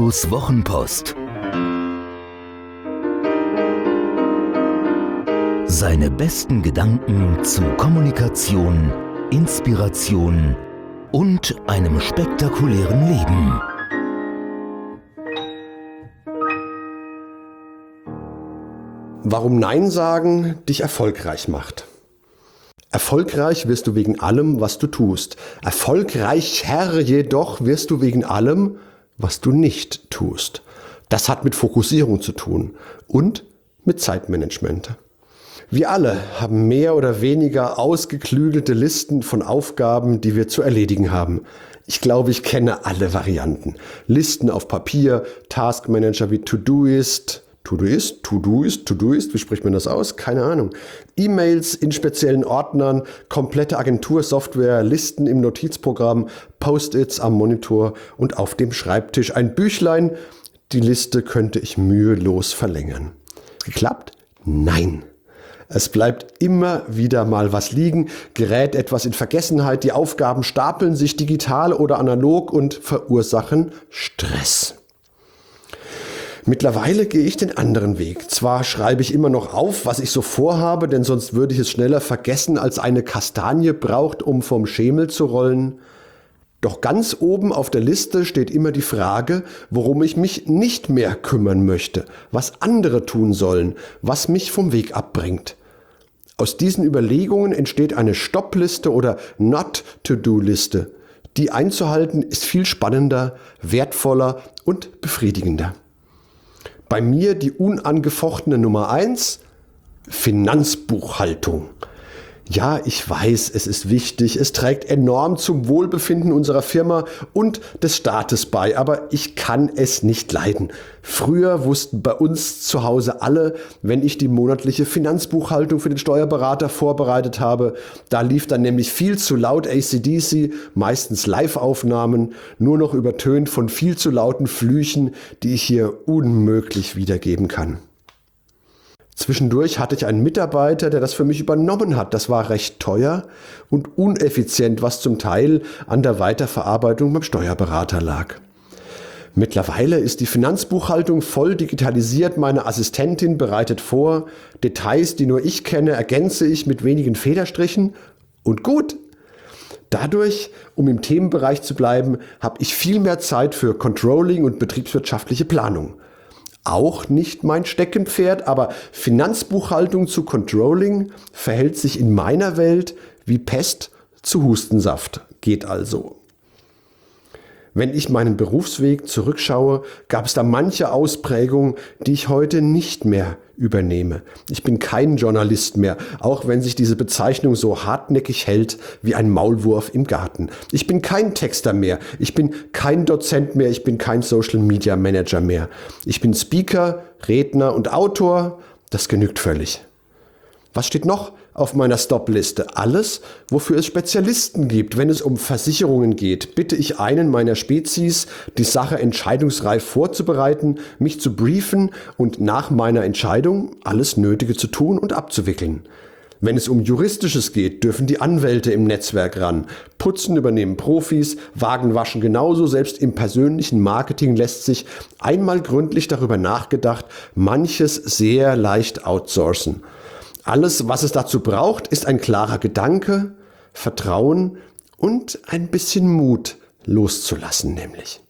Guidos Wochenpost. Seine besten Gedanken zu Kommunikation, Inspiration und einem spektakulären Leben. Warum Nein sagen dich erfolgreich macht. Erfolgreich wirst du wegen allem, was du tust. Erfolgreicher jedoch wirst du wegen allem, was du nicht tust. Das hat mit Fokussierung zu tun und mit Zeitmanagement. Wir alle haben mehr oder weniger ausgeklügelte Listen von Aufgaben, die wir zu erledigen haben. Ich glaube, ich kenne alle Varianten. Listen auf Papier, Taskmanager wie Todoist, wie spricht man das aus? Keine Ahnung. E-Mails in speziellen Ordnern, komplette Agentursoftware, Listen im Notizprogramm, Post-its am Monitor und auf dem Schreibtisch ein Büchlein. Die Liste könnte ich mühelos verlängern. Geklappt? Nein. Es bleibt immer wieder mal was liegen, gerät etwas in Vergessenheit, die Aufgaben stapeln sich digital oder analog und verursachen Stress. Mittlerweile gehe ich den anderen Weg. Zwar schreibe ich immer noch auf, was ich so vorhabe, denn sonst würde ich es schneller vergessen, als eine Kastanie braucht, um vom Schemel zu rollen. Doch ganz oben auf der Liste steht immer die Frage, worum ich mich nicht mehr kümmern möchte, was andere tun sollen, was mich vom Weg abbringt. Aus diesen Überlegungen entsteht eine Stoppliste oder Not-to-Do-Liste. Die einzuhalten ist viel spannender, wertvoller und befriedigender. Bei mir die unangefochtene Nummer 1, Finanzbuchhaltung. Ja, ich weiß, es ist wichtig, es trägt enorm zum Wohlbefinden unserer Firma und des Staates bei, aber ich kann es nicht leiden. Früher wussten bei uns zu Hause alle, wenn ich die monatliche Finanzbuchhaltung für den Steuerberater vorbereitet habe, da lief dann nämlich viel zu laut AC/DC, meistens Live-Aufnahmen, nur noch übertönt von viel zu lauten Flüchen, die ich hier unmöglich wiedergeben kann. Zwischendurch hatte ich einen Mitarbeiter, der das für mich übernommen hat. Das war recht teuer und uneffizient, was zum Teil an der Weiterverarbeitung beim Steuerberater lag. Mittlerweile ist die Finanzbuchhaltung voll digitalisiert. Meine Assistentin bereitet vor. Details, die nur ich kenne, ergänze ich mit wenigen Federstrichen. Und gut. Dadurch, um im Themenbereich zu bleiben, habe ich viel mehr Zeit für Controlling und betriebswirtschaftliche Planung. Auch nicht mein Steckenpferd, aber Finanzbuchhaltung zu Controlling verhält sich in meiner Welt wie Pest zu Hustensaft. Geht also. Wenn ich meinen Berufsweg zurückschaue, gab es da manche Ausprägungen, die ich heute nicht mehr übernehme. Ich bin kein Journalist mehr, auch wenn sich diese Bezeichnung so hartnäckig hält wie ein Maulwurf im Garten. Ich bin kein Texter mehr, ich bin kein Dozent mehr, ich bin kein Social Media Manager mehr. Ich bin Speaker, Redner und Autor, das genügt völlig. Was steht noch auf meiner Stop-Liste? Alles, wofür es Spezialisten gibt. Wenn es um Versicherungen geht, bitte ich einen meiner Spezies, die Sache entscheidungsreif vorzubereiten, mich zu briefen und nach meiner Entscheidung alles Nötige zu tun und abzuwickeln. Wenn es um Juristisches geht, dürfen die Anwälte im Netzwerk ran. Putzen übernehmen Profis, Wagen waschen genauso. Selbst im persönlichen Marketing lässt sich einmal gründlich darüber nachgedacht, manches sehr leicht outsourcen. Alles, was es dazu braucht, ist ein klarer Gedanke, Vertrauen und ein bisschen Mut loszulassen, nämlich.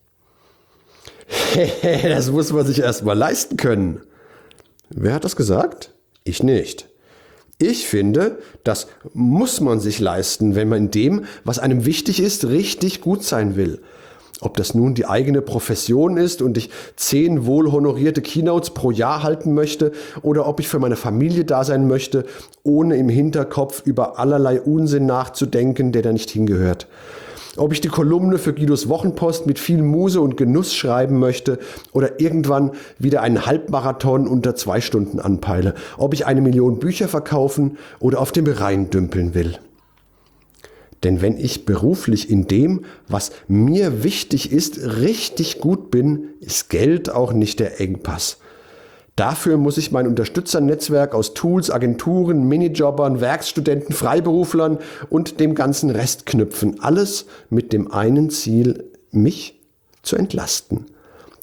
Das muss man sich erst mal leisten können. Wer hat das gesagt? Ich nicht. Ich finde, das muss man sich leisten, wenn man in dem, was einem wichtig ist, richtig gut sein will. Ob das nun die eigene Profession ist und ich 10 wohlhonorierte Keynotes pro Jahr halten möchte oder ob ich für meine Familie da sein möchte, ohne im Hinterkopf über allerlei Unsinn nachzudenken, der da nicht hingehört. Ob ich die Kolumne für Guidos Wochenpost mit viel Muse und Genuss schreiben möchte oder irgendwann wieder einen Halbmarathon unter 2 Stunden anpeile. Ob ich 1 Million Bücher verkaufen oder auf dem Rhein dümpeln will. Denn wenn ich beruflich in dem, was mir wichtig ist, richtig gut bin, ist Geld auch nicht der Engpass. Dafür muss ich mein Unterstützernetzwerk aus Tools, Agenturen, Minijobbern, Werkstudenten, Freiberuflern und dem ganzen Rest knüpfen. Alles mit dem einen Ziel, mich zu entlasten.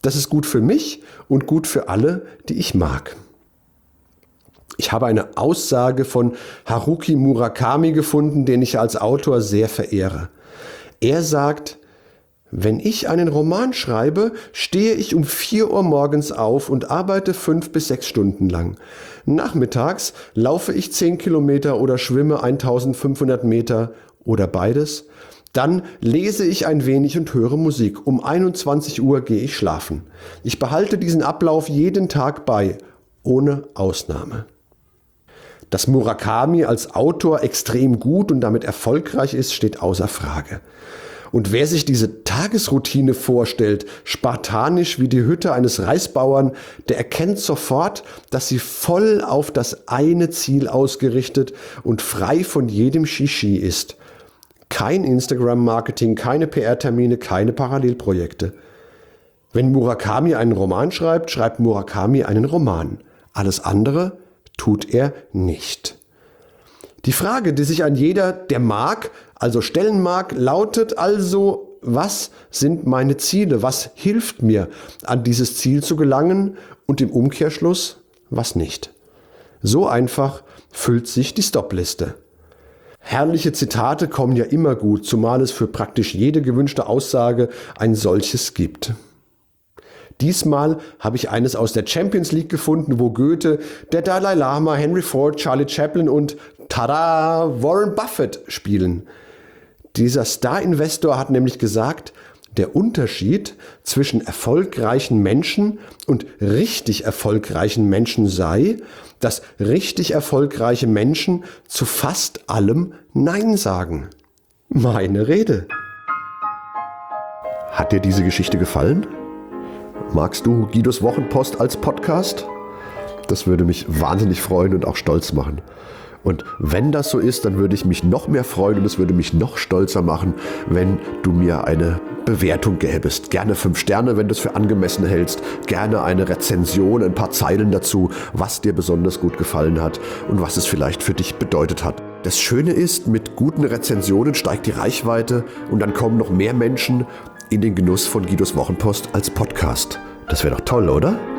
Das ist gut für mich und gut für alle, die ich mag. Ich habe eine Aussage von Haruki Murakami gefunden, den ich als Autor sehr verehre. Er sagt: Wenn ich einen Roman schreibe, stehe ich um 4 Uhr morgens auf und arbeite 5 bis 6 Stunden lang. Nachmittags laufe ich 10 Kilometer oder schwimme 1500 Meter oder beides. Dann lese ich ein wenig und höre Musik. Um 21 Uhr gehe ich schlafen. Ich behalte diesen Ablauf jeden Tag bei, ohne Ausnahme. Dass Murakami als Autor extrem gut und damit erfolgreich ist, steht außer Frage. Und wer sich diese Tagesroutine vorstellt, spartanisch wie die Hütte eines Reisbauern, der erkennt sofort, dass sie voll auf das eine Ziel ausgerichtet und frei von jedem Shishi ist. Kein Instagram-Marketing, keine PR-Termine, keine Parallelprojekte. Wenn Murakami einen Roman schreibt, schreibt Murakami einen Roman. Alles andere tut er nicht. Die Frage, die sich an jeder, der mag, also stellen mag, lautet also: Was sind meine Ziele? Was hilft mir, an dieses Ziel zu gelangen? Und im Umkehrschluss, was nicht? So einfach füllt sich die Stopliste. Herrliche Zitate kommen ja immer gut, zumal es für praktisch jede gewünschte Aussage ein solches gibt. Diesmal habe ich eines aus der Champions League gefunden, wo Goethe, der Dalai Lama, Henry Ford, Charlie Chaplin und tada, Warren Buffett spielen. Dieser Star-Investor hat nämlich gesagt, der Unterschied zwischen erfolgreichen Menschen und richtig erfolgreichen Menschen sei, dass richtig erfolgreiche Menschen zu fast allem Nein sagen. Meine Rede. Hat dir diese Geschichte gefallen? Magst du Guidos Wochenpost als Podcast? Das würde mich wahnsinnig freuen und auch stolz machen. Und wenn das so ist, dann würde ich mich noch mehr freuen und es würde mich noch stolzer machen, wenn du mir eine Bewertung gäbest. Gerne 5 Sterne, wenn du es für angemessen hältst. Gerne eine Rezension, ein paar Zeilen dazu, was dir besonders gut gefallen hat und was es vielleicht für dich bedeutet hat. Das Schöne ist, mit guten Rezensionen steigt die Reichweite und dann kommen noch mehr Menschen in den Genuss von Guidos Wochenpost als Podcast. Das wäre doch toll, oder?